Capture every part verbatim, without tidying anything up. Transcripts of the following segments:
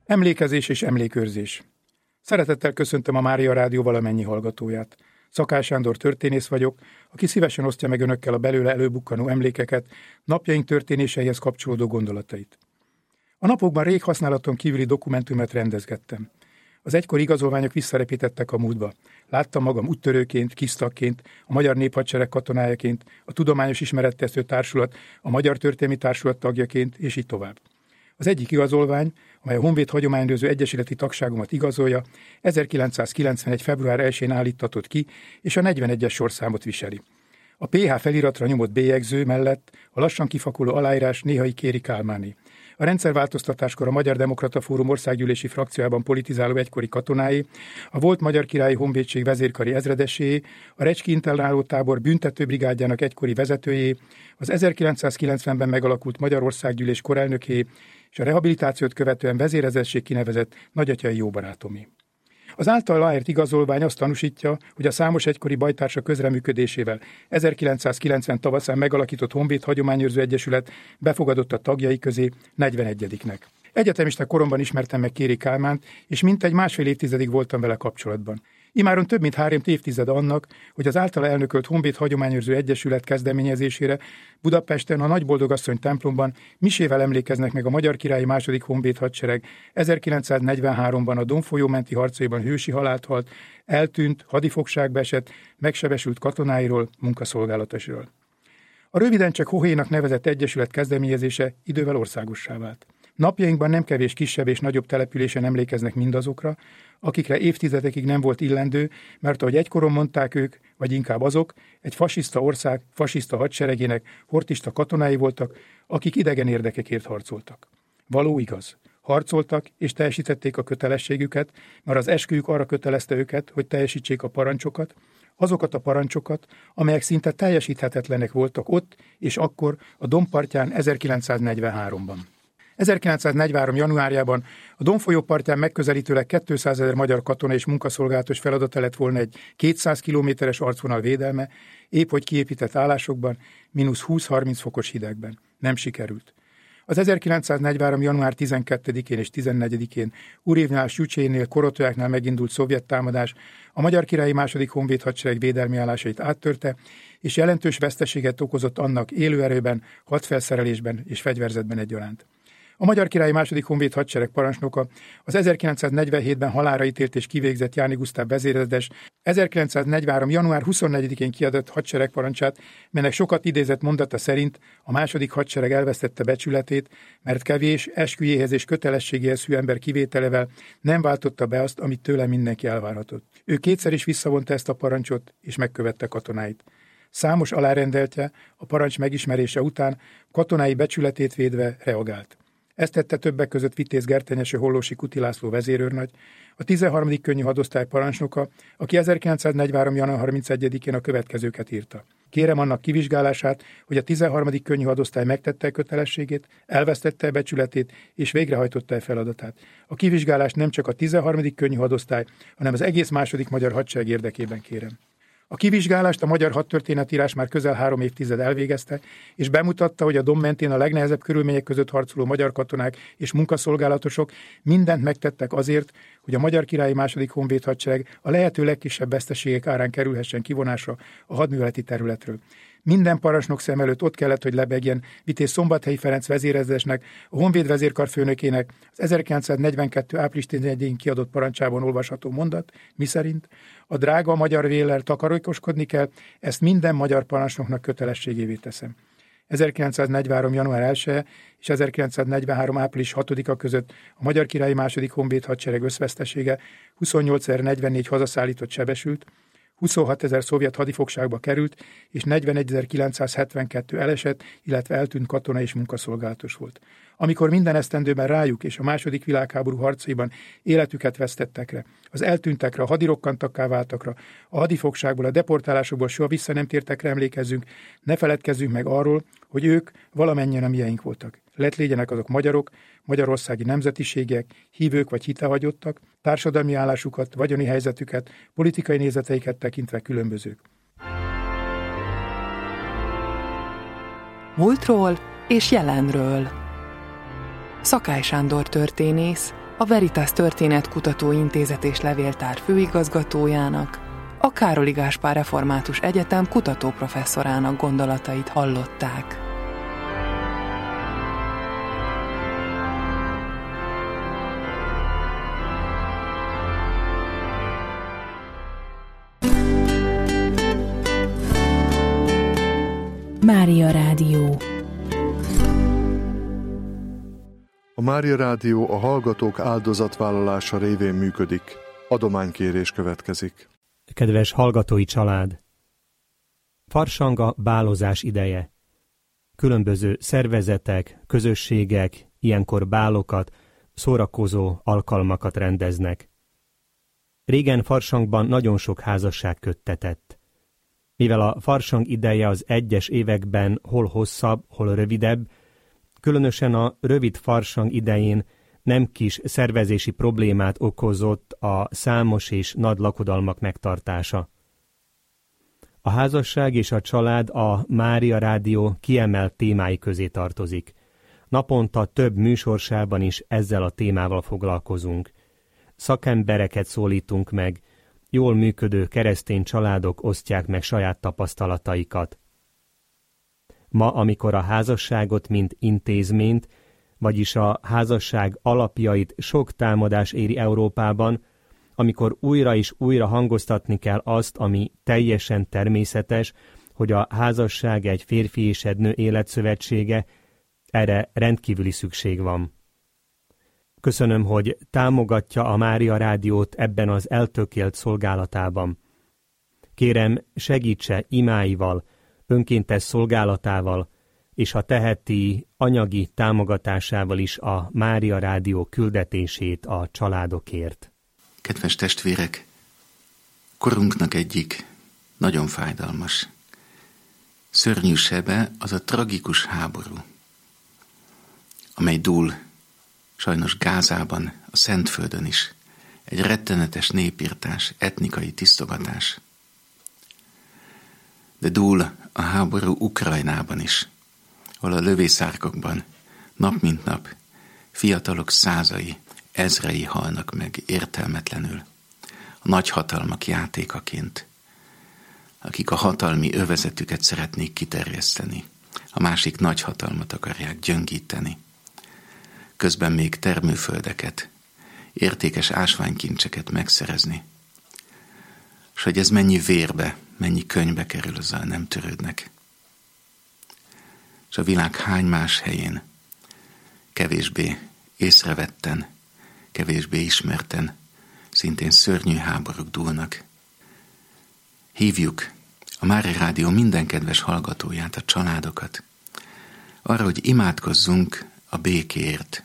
Emlékezés és emlékőrzés. Szeretettel köszöntöm a Mária Rádió valamennyi hallgatóját. Szakás Sándor történész vagyok, aki szívesen osztja meg önökkel a belőle előbukkanó emlékeket, napjaink történéseihez kapcsolódó gondolatait. A napokban rég használaton kívüli dokumentumot rendezgettem. Az egykori igazolványok visszarepítettek a múltba. Láttam magam úttörőként, kisztakként, a Magyar Néphadsereg katonájaként, a Tudományos Ismeretterjesztő Társulat, a Magyar Történelmi Társulat tagjaként, és így tovább. Az egyik igazolvány, amely a Honvéd Hagyományőrző Egyesületi tagságomat igazolja, ezerkilencszázkilencvenegy. február elsején állíttatott ki, és a negyvenegyes sorszámot viseli. A pé há feliratra nyomott bélyegző mellett a lassan kifakuló aláírás néhai Kéri Kálmáné. A rendszerváltoztatáskor a Magyar Demokrata Fórum országgyűlési frakciójában politizáló egykori katonái, a volt Magyar Királyi Honvédség vezérkari ezredeséé, a Recski internáló tábor büntetőbrigádjának egykori vezetőjé, az ezerkilencszázkilencvenben megalakult Magyarországgyűlés korelnöké és a rehabilitációt követően vezérezredség kinevezett nagyatyai jóbarátomé. Az által aláírt igazolvány azt tanúsítja, hogy a számos egykori bajtársa közreműködésével ezerkilencszázkilencven tavaszán megalakított Honvéd Hagyományőrző Egyesület befogadott a tagjai közé negyvenegyediknek. Egyetemista koromban ismertem meg Kéri Kálmánt, és mintegy másfél évtizedig voltam vele kapcsolatban. Imáron több mint három évtized annak, hogy az általa elnökölt Honvéd Hagyományőrző Egyesület kezdeményezésére Budapesten a Nagyboldogasszony templomban misével emlékeznek meg a Magyar Királyi második Honvéd Hadsereg ezerkilencszáznegyvenháromban a Don folyó menti harcaiban hősi halált halt, eltűnt, hadifogságba esett, megsebesült katonáiról, munkaszolgálatosról. A röviden csak Hohénak nevezett egyesület kezdeményezése idővel országossá vált. Napjainkban nem kevés kisebb és nagyobb településen emlékeznek mindazokra, akikre évtizedekig nem volt illendő, mert ahogy egykoron mondták ők, vagy inkább azok, egy fasiszta ország, fasiszta hadseregének hortista katonái voltak, akik idegen érdekekért harcoltak. Való igaz. Harcoltak és teljesítették a kötelességüket, mert az esküjük arra kötelezte őket, hogy teljesítsék a parancsokat, azokat a parancsokat, amelyek szinte teljesíthetetlenek voltak ott és akkor a Don partján ezerkilencszáznegyvenháromban. ezerkilencszáznegyvenhárom. januárjában a Don folyó partján megközelítőleg kétszázezer magyar katona és munkaszolgálatos feladata lett volna egy kétszáz kilométeres arcvonal védelme, épp hogy kiépített állásokban, mínusz húsz-harminc fokos hidegben. Nem sikerült. Az ezerkilencszáznegyvenhárom. január tizenkettedikén és tizennegyedikén Urivnál, Sücsénél, Korotolyáknál megindult szovjet támadás a Magyar Királyi második Honvéd Hadsereg védelmi állásait áttörte, és jelentős veszteséget okozott annak élőerőben, hadfelszerelésben és fegyverzetben egyaránt. A Magyar Királyi második Honvéd Hadsereg parancsnoka, az ezerkilencszáznegyvenhétben halálra ítélt és kivégzett Jáni Gusztáv vezérezredes ezerkilencszáznegyvenhárom. január huszonnegyedikén kiadott hadseregparancsát, melynek sokat idézett mondata szerint a második hadsereg elvesztette becsületét, mert kevés, esküjéhez és kötelességéhez hű ember kivételevel nem váltotta be azt, amit tőle mindenki elvárhatott. Ő kétszer is visszavonta ezt a parancsot, és megkövette katonáit. Számos alárendeltje a parancs megismerése után katonái becsületét védve reagált. Ezt tette többek között Vitéz Gertenyeső Hollósi Kuti László vezérőrnagy, a tizenharmadik könnyű hadosztály parancsnoka, aki ezerkilencszáznegyvenhárom. január harmincegyedikén a következőket írta. Kérem annak kivizsgálását, hogy a tizenharmadik könnyű hadosztály megtette kötelességét, elvesztette becsületét és végrehajtotta feladatát. A kivizsgálást nem csak a tizenharmadik könnyű hadosztály, hanem az egész második magyar hadsereg érdekében kérem. A kivizsgálást a magyar hadtörténetírás már közel három évtized elvégezte, és bemutatta, hogy a Don mentén a legnehezebb körülmények között harcoló magyar katonák és munkaszolgálatosok mindent megtettek azért, hogy a Magyar Királyi második Honvéd Hadsereg a lehető legkisebb veszteségek árán kerülhessen kivonásra a hadműveleti területről. Minden parancsnok szem előtt ott kellett, hogy lebegjen Vitéz Szombathelyi Ferenc vezérezredesnek, a Honvéd vezérkarfőnökének az ezerkilencszáznegyvenkettő. április tizenegyedikén kiadott parancsában olvasható mondat, miszerint a drága magyar véllel takarékoskodni kell, ezt minden magyar parancsnoknak kötelességévé teszem. ezerkilencszáznegyvenhárom. január elseje és ezerkilencszáznegyvenhárom. április hatodika között a Magyar Királyi második Honvéd Hadsereg összvesztesége huszonnyolcezer-negyvennégy hazaszállított sebesült, huszonhatezer szovjet hadifogságba került, és negyvenegyezer-kilencszázhetvenkettő elesett, illetve eltűnt katona és munkaszolgálatos volt. Amikor minden esztendőben rájuk és a második világháború harcaiban életüket vesztettekre, az eltűntekre, a hadirokkantakká váltakra, a hadifogságból, a deportálásokból soha vissza nem tértekre emlékezzünk, ne feledkezzünk meg arról, hogy ők valamennyien a mieink voltak. Lett légyenek azok magyarok, magyarországi nemzetiségek, hívők vagy hitehagyottak, társadalmi állásukat, vagyoni helyzetüket, politikai nézeteiket tekintve különbözők. Múltról és jelenről. Szakályi Sándor történész a Veritas Történetkutató Intézet és Levéltár főigazgatójának, a Károli Gáspár Református Egyetem kutatóprofesszorának gondolatait hallották. Mária Rádió. A Mária Rádió a hallgatók áldozatvállalása révén működik. Adománykérés következik. Kedves hallgatói család! Farsang a bálozás ideje. Különböző szervezetek, közösségek ilyenkor bálokat, szórakozó alkalmakat rendeznek. Régen Farsangban nagyon sok házasság köttetett. Mivel a farsang ideje az egyes években hol hosszabb, hol rövidebb, különösen a rövid farsang idején nem kis szervezési problémát okozott a számos és nagy lakodalmak megtartása. A házasság és a család a Mária Rádió kiemelt témái közé tartozik. Naponta több műsorsában is ezzel a témával foglalkozunk. Szakembereket szólítunk meg, jól működő keresztény családok osztják meg saját tapasztalataikat. Ma, amikor a házasságot, mint intézményt, vagyis a házasság alapjait sok támadás éri Európában, amikor újra és újra hangoztatni kell azt, ami teljesen természetes, hogy a házasság egy férfi és egy nő életszövetsége, erre rendkívüli szükség van. Köszönöm, hogy támogatja a Mária Rádiót ebben az eltökélt szolgálatában. Kérem, segítse imáival, önkéntes szolgálatával, és ha teheti, anyagi támogatásával is a Mária Rádió küldetését a családokért. Kedves testvérek, korunknak egyik nagyon fájdalmas, szörnyű sebe az a tragikus háború, amely dúl sajnos Gázában, a Szentföldön is, egy rettenetes népirtás, etnikai tisztogatás. De dúl a háború Ukrajnában is, ahol a lövészárkokban nap mint nap fiatalok százai, ezrei halnak meg értelmetlenül, a nagyhatalmak játékaként, akik a hatalmi övezetüket szeretnék kiterjeszteni, a másik nagyhatalmat akarják gyöngíteni. Közben még termőföldeket, értékes ásványkincseket megszerezni. És hogy ez mennyi vérbe, mennyi könyvbe kerül, azzal nem törődnek. És a világ hány más helyén, kevésbé észrevetten, kevésbé ismerten, szintén szörnyű háborúk dúlnak. Hívjuk a Mária Rádió minden kedves hallgatóját, a családokat, arra, hogy imádkozzunk a békéért.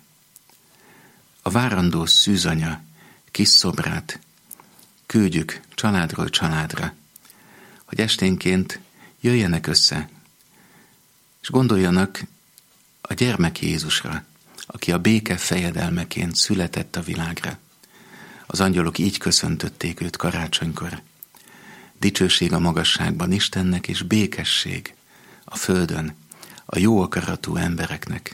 A várandó szűzanya kis szobrát küldjük családról családra, hogy esténként jöjjenek össze, és gondoljanak a gyermek Jézusra, aki a béke fejedelmeként született a világra. Az angyalok így köszöntötték őt karácsonykor. Dicsőség a magasságban Istennek, és békesség a földön a jó akaratú embereknek.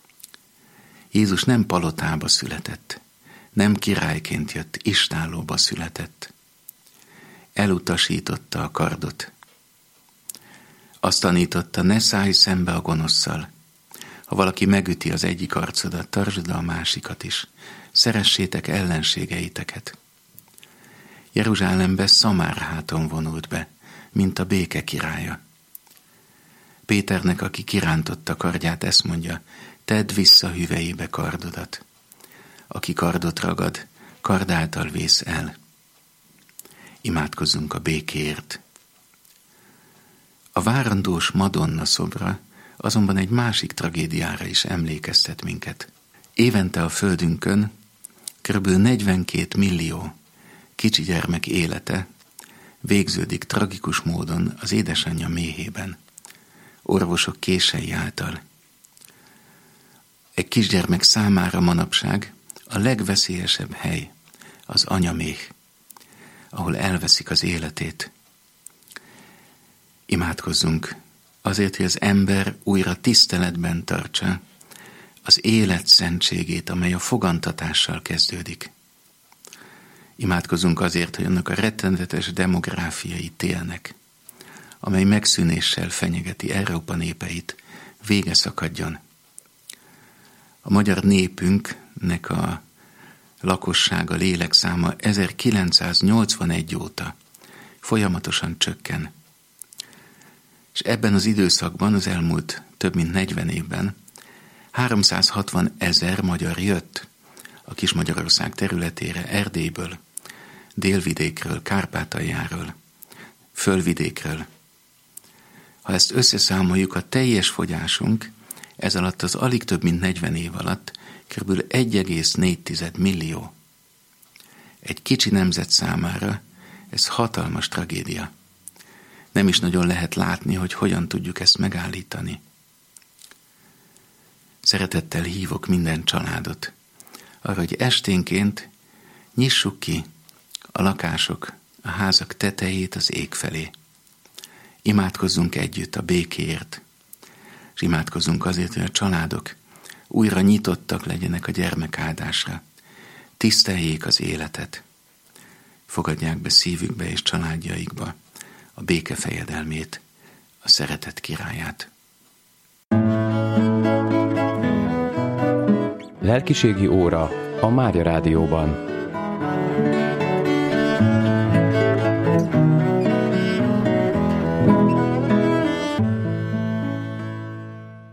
Jézus nem palotába született, nem királyként jött, istállóba született. Elutasította a kardot. Azt tanította, ne szállj szembe a gonoszszal. Ha valaki megüti az egyik arcodat, tartsd a másikat is. Szeressétek ellenségeiteket. Jeruzsálembe Szamárháton vonult be, mint a béke királya. Péternek, aki kirántotta kardját, ezt mondja, tedd vissza hüvelyébe kardodat. Aki kardot ragad, kard által vész el. Imádkozzunk a békéért. A várandós Madonna szobra azonban egy másik tragédiára is emlékeztet minket. Évente a földünkön kb. negyvenkét millió kicsi gyermek élete végződik tragikus módon az édesanyja méhében, orvosok kései által. Egy kisgyermek számára manapság a legveszélyesebb hely az anyaméh, ahol elveszik az életét. Imádkozzunk azért, hogy az ember újra tiszteletben tartsa az élet szentségét, amely a fogantatással kezdődik. Imádkozunk azért, hogy annak a rettenetes demográfiai télnek, amely megszűnéssel fenyegeti Európa népeit, vége szakadjon. A magyar népünknek a lakossága, lélekszáma ezerkilencszáznyolcvanegy óta folyamatosan csökken. És ebben az időszakban, az elmúlt több mint negyven évben háromszázhatvan ezer magyar jött a Kis-Magyarország területére Erdélyből, Délvidékről, Kárpátaljáról, Fölvidékről. Ha ezt összeszámoljuk, a teljes fogyásunk ez alatt az alig több mint negyven év alatt kb. egy egész négy millió. Egy kicsi nemzet számára ez hatalmas tragédia. Nem is nagyon lehet látni, hogy hogyan tudjuk ezt megállítani. Szeretettel hívok minden családot arra, hogy esténként nyissuk ki a lakások, a házak tetejét az ég felé. Imádkozzunk együtt a békéért, és imádkozzunk azért, hogy a családok újra nyitottak legyenek a gyermekáldásra, tiszteljék az életet, fogadják be szívükbe és családjaikba a béke fejedelmét, a szeretet királyát. Lelkiségi óra a Mária Rádióban.